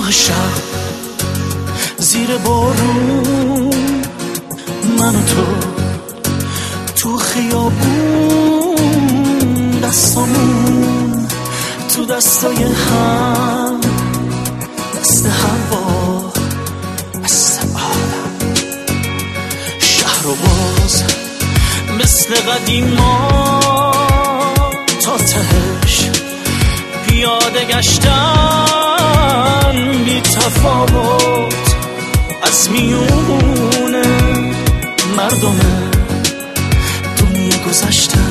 نه شب زیر بارون من و تو خیابون، دستامون تو دستای هم، دست هوا دست عالم. شهر و باز مثل قدیما تا تهش پیاده گشتن، بی تفاوت از میونه مردم دنیا گذشتن.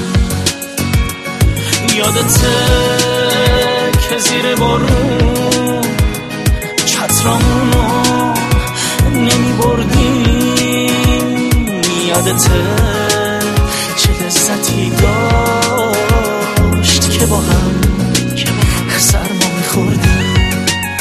یادته که زیر بارون چترامونو نمی بردیم، یادته چه لذتی داشت که با هم سرما میخوردیم.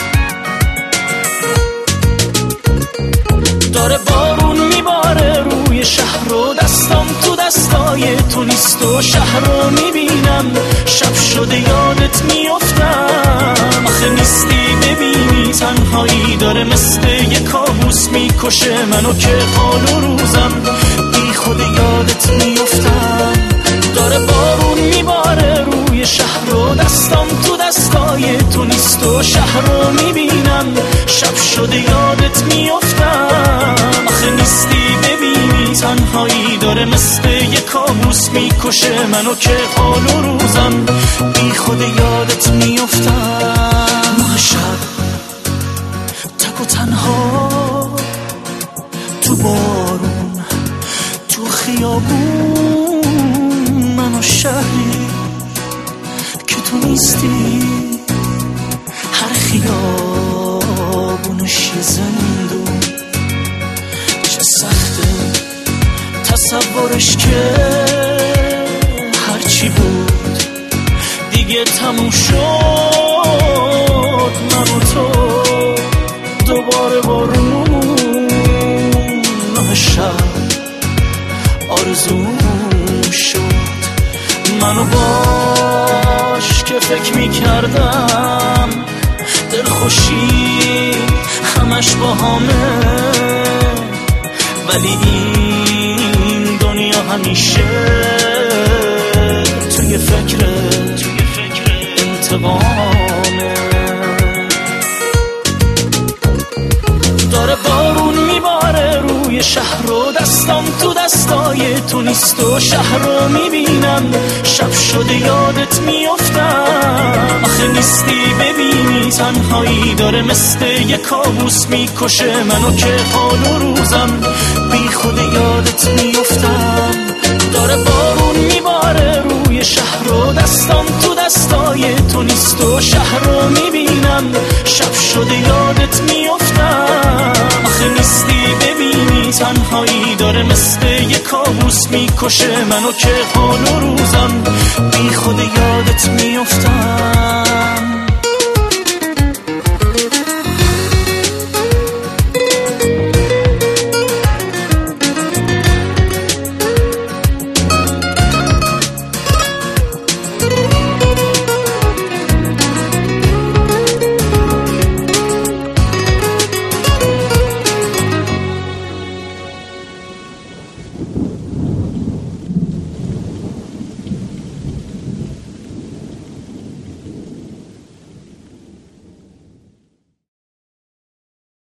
داره بارون میباره روی شهر و دستام تو دستای تو نیست و شهر رو میبینم، شب شده یادت میافتم. آخه نیستی ببینی تنهایی داره مثل یه کابوس میکشه منو که حال و روزم بی خود یادت میافتم. داره بارون میباره روی شهر و دستام تو دستای تو نیست و شهر رو میبینم، شب شده یادت میافتم. آخه نیستی ببینی تنهایی داره مثل یه کابوس میکشه منو که حال و روزم بی خود یادت میافتم. نه شب تک و تنها تو بارون تو خیابون، من و شهری که تو نیستی، هر خیابونش یه زندون. چه سخته تصورش که هرچی بود دیگه تموم شد، من و تو دوباره بارون. نه شب آرزوم شد منو باش که فکر میکردم دلخوشی همش با همه، ولی این دنیا همیشه توی فکر انتقامه. داره بارون میباره روی شهر و دستام تو دستای تو نیست و شهر رو میبینم، شب شده یادت میافتم. آخه نیستی ببینی تنهایی داره مثل یه کابوس میکشه منو که حال و روزم بی خود یادت میافتم. داره بارون میباره روی شهر و دستام تو دستای تو نیست و شهر رو میبینم، شب شده یادت میافتم. آخه نیستی ببینی تنهایی داره مثل یه کابوس میکشه منو که حال و روزم بی خود یادت میافتم.